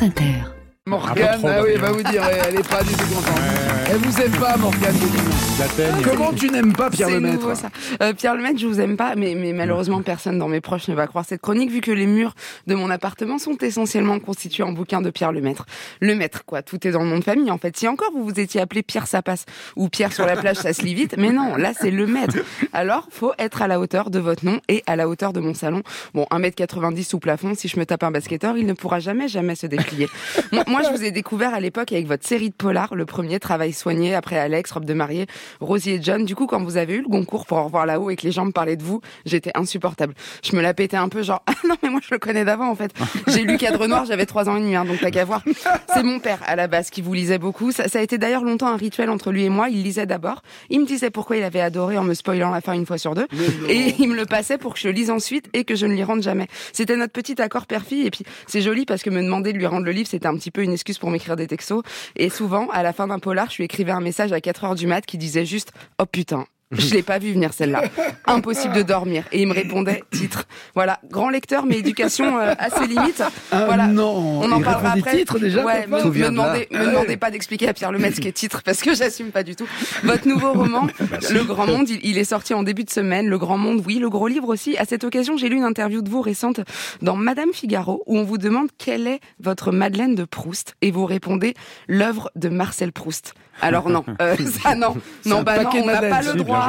France Inter. Morgane, elle va vous dire, elle est pas du tout contente. Elle vous aime pas, Morgane Guédon. Comment tu n'aimes pas Pierre Lemaitre ? C'est nouveau, ça. Pierre Lemaitre, je vous aime pas, mais malheureusement personne dans mes proches ne va croire cette chronique vu que les murs de mon appartement sont essentiellement constitués en bouquins de Pierre Lemaitre. Lemaitre, quoi, tout est dans le nom de famille en fait. Si encore vous vous étiez appelé Pierre ça passe ou Pierre sur la plage ça se lit vite, mais non, là c'est Lemaitre. Alors faut être à la hauteur de votre nom et à la hauteur de mon salon. Bon, 1m90 sous plafond, si je me tape un basketteur, il ne pourra jamais se déplier. Moi, je vous ai découvert à l'époque avec votre série de polars, le premier, Travail soigné, après Alex, Robe de mariée, Rosie et John. Du coup, quand vous avez eu le Goncourt pour Au revoir là-haut et que les gens me parlaient de vous, j'étais insupportable. Je me la pétais un peu genre, ah non, mais moi je le connais d'avant en fait. J'ai lu Cadre Noir, j'avais 3 ans et demi, donc t'as qu'à voir. C'est mon père à la base qui vous lisait beaucoup. Ça a été d'ailleurs longtemps un rituel entre lui et moi. Il lisait d'abord, il me disait pourquoi il avait adoré en me spoilant la fin une fois sur deux, et il me le passait pour que je le lise ensuite et que je ne l'y rende jamais. C'était notre petit accord père-fille, et puis c'est joli parce que me demander de lui rendre le livre, c'était un petit peu une excuse pour m'écrire des textos. Et souvent, à la fin d'un polar, je lui écrivais un message à 4h du mat qui disait juste « Oh putain ». Je l'ai pas vu venir celle-là. Impossible de dormir. Et il me répondait titre. Voilà, grand lecteur, mais éducation à ses limites. Voilà. Non, on en parlera après. Titre déjà. Ouais, me demandez pas d'expliquer à Pierre Lemaitre ce qu'est titre parce que j'assume pas du tout. Votre nouveau roman, Le Grand Monde, il est sorti en début de semaine. Le Grand Monde, oui, le gros livre aussi. À cette occasion, j'ai lu une interview de vous récente dans Madame Figaro où on vous demande quelle est votre Madeleine de Proust et vous répondez l'œuvre de Marcel Proust. Alors non, ça non, on n'a pas le droit.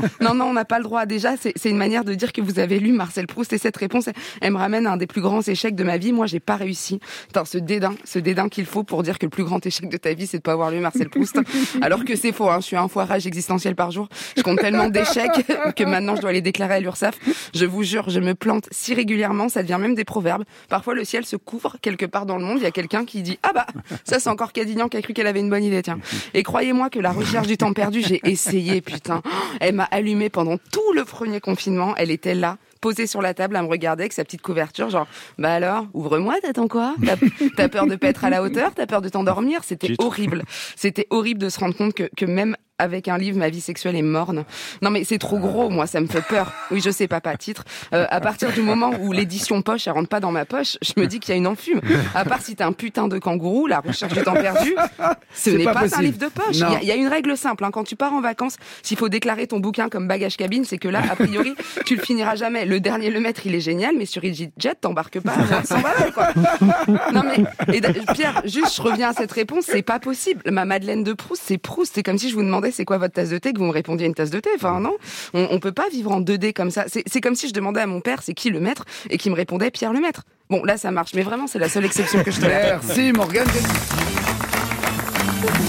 On n'a pas le droit. Déjà, c'est une manière de dire que vous avez lu Marcel Proust et cette réponse, elle me ramène à un des plus grands échecs de ma vie. Moi, j'ai pas réussi. Attends, ce dédain qu'il faut pour dire que le plus grand échec de ta vie, c'est de pas avoir lu Marcel Proust. Alors que c'est faux, hein. Je suis à un foirage existentiel par jour. Je compte tellement d'échecs que maintenant je dois les déclarer à l'URSSAF. Je vous jure, je me plante si régulièrement, ça devient même des proverbes. Parfois, le ciel se couvre quelque part dans le monde. Il y a quelqu'un qui dit, ah bah, ça c'est encore Cadignan qui a cru qu'elle avait une bonne idée, tiens. Et croyez-moi que la recherche du temps perdu, j'ai essayé, putain. Elle m'a allumée pendant tout le premier confinement. Elle était là, posée sur la table, à me regarder avec sa petite couverture, genre, bah alors, ouvre-moi, t'attends quoi ? T'as peur de pas être à la hauteur ? T'as peur de t'endormir ? C'était horrible. C'était horrible de se rendre compte que même avec un livre, ma vie sexuelle est morne. Non mais c'est trop gros, moi, ça me fait peur. Oui, je sais, papa, titre. À partir du moment où l'édition poche, elle rentre pas dans ma poche, je me dis qu'il y a une enfume. À part si t'es un putain de kangourou, la recherche du temps perdu, ce n'est pas un livre de poche. Il y a une règle simple, hein. Quand tu pars en vacances, s'il faut déclarer ton bouquin comme bagage cabine, c'est que là, a priori, tu le finiras jamais. Le dernier Lemaitre, il est génial, mais sur EasyJet, t'embarques pas sans balles, quoi. Non mais, Pierre, juste, je reviens à cette réponse, c'est pas possible. Ma Madeleine de Proust, c'est Proust. C'est comme si je vous demandais c'est quoi votre tasse de thé, que vous me répondiez une tasse de thé. Enfin, non. On peut pas vivre en 2D comme ça. C'est comme si je demandais à mon père c'est qui le maître et qui me répondait Pierre Lemaitre. Bon, là, ça marche. Mais vraiment, c'est la seule exception que je tolère. Merci, Morgane.